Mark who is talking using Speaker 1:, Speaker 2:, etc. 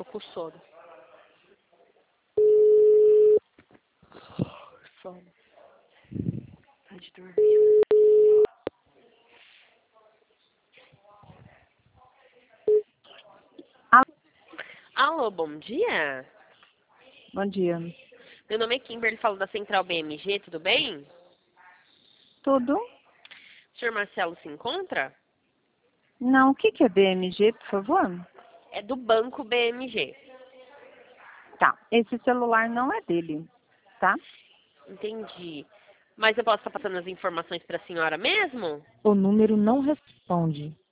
Speaker 1: Tô com sono. Sono. Tá de dormir. Alô, bom dia.
Speaker 2: Bom dia.
Speaker 1: Meu nome é Kimberly, falo da Central BMG, tudo bem?
Speaker 2: Tudo?
Speaker 1: O senhor Marcelo se encontra?
Speaker 2: Não, o que é BMG, por favor?
Speaker 1: É do Banco BMG.
Speaker 2: Tá, esse celular não é dele, tá?
Speaker 1: Entendi. Mas eu posso estar passando as informações para a senhora mesmo?
Speaker 2: O número não responde.